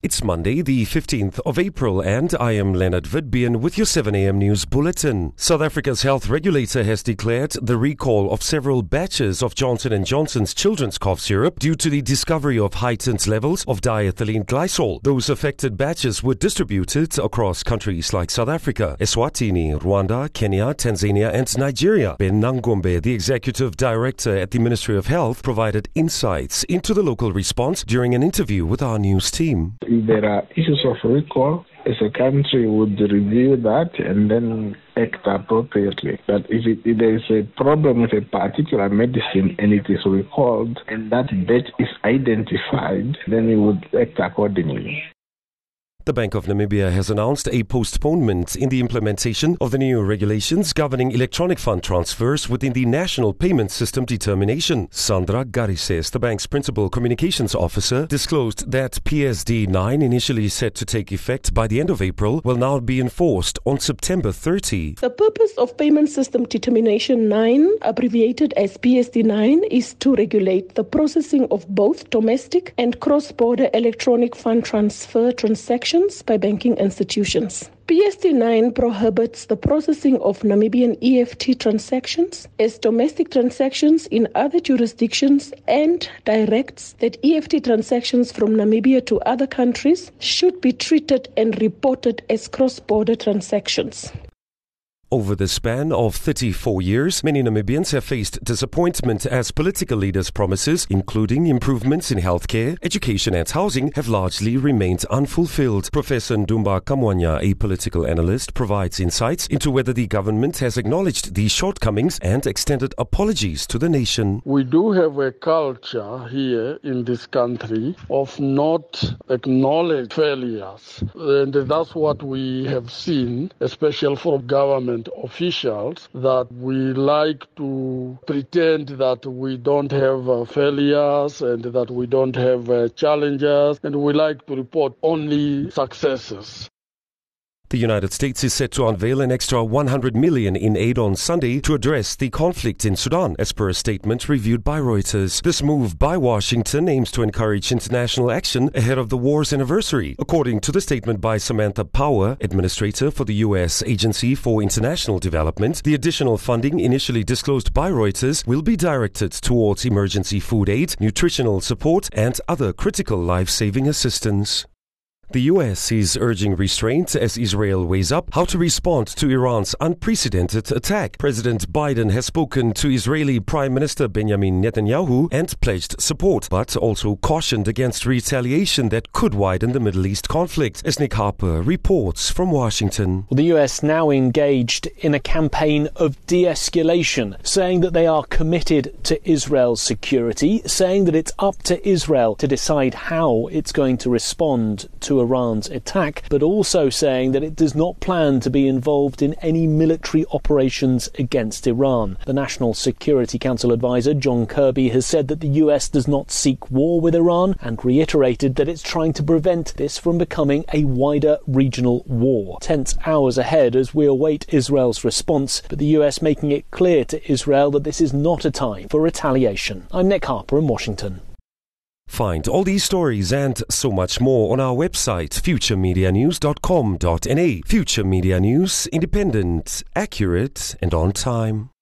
It's Monday, the 15th of April, and I am Leonard Vidbian with your 7 a.m. news bulletin. South Africa's health regulator has declared the recall of several batches of Johnson & Johnson's children's cough syrup due to the discovery of heightened levels of diethylene glycol. Those affected batches were distributed across countries like South Africa, Eswatini, Rwanda, Kenya, Tanzania, and Nigeria. Ben Nangombe, the executive director at the Ministry of Health, provided insights into the local response during an interview with our news team. If there are issues of recall, as a country would review that and then act appropriately. But if there is a problem with a particular medicine and it is recalled and that batch is identified, then we would act accordingly. The Bank of Namibia has announced a postponement in the implementation of the new regulations governing electronic fund transfers within the National Payment System Determination. Sandra Garisses, the bank's principal communications officer, disclosed that PSD 9, initially set to take effect by the end of April, will now be enforced on September 30. The purpose of Payment System Determination 9, abbreviated as PSD 9, is to regulate the processing of both domestic and cross-border electronic fund transfer transactions by banking institutions. PSD 9 prohibits the processing of Namibian EFT transactions as domestic transactions in other jurisdictions and directs that EFT transactions from Namibia to other countries should be treated and reported as cross-border transactions. Over the span of 34 years, many Namibians have faced disappointment as political leaders' promises, including improvements in healthcare, education and housing, have largely remained unfulfilled. Professor Ndumba Kamwanya, a political analyst, provides insights into whether the government has acknowledged these shortcomings and extended apologies to the nation. We do have a culture here in this country of not acknowledging failures, and that's what we have seen, especially from government officials, that we like to pretend that we don't have failures and that we don't have challenges, and we like to report only successes. The United States is set to unveil an extra $100 million in aid on Sunday to address the conflict in Sudan, as per a statement reviewed by Reuters. This move by Washington aims to encourage international action ahead of the war's anniversary. According to the statement by Samantha Power, administrator for the U.S. Agency for International Development, the additional funding initially disclosed by Reuters will be directed towards emergency food aid, nutritional support, and other critical life-saving assistance. The U.S. is urging restraint as Israel weighs up how to respond to Iran's unprecedented attack. President Biden has spoken to Israeli Prime Minister Benjamin Netanyahu and pledged support, but also cautioned against retaliation that could widen the Middle East conflict, as Nick Harper reports from Washington. Well, the U.S. now engaged in a campaign of de-escalation, saying that they are committed to Israel's security, saying that it's up to Israel to decide how it's going to respond to Iran's attack, but also saying that it does not plan to be involved in any military operations against Iran. The National Security Council advisor John Kirby has said that the US does not seek war with Iran and reiterated that it's trying to prevent this from becoming a wider regional war. Tense hours ahead as we await Israel's response, but the US making it clear to Israel that this is not a time for retaliation. I'm Nick Harper in Washington. Find all these stories and so much more on our website, futuremedianews.com.na. Future Media News, independent, accurate, and on time.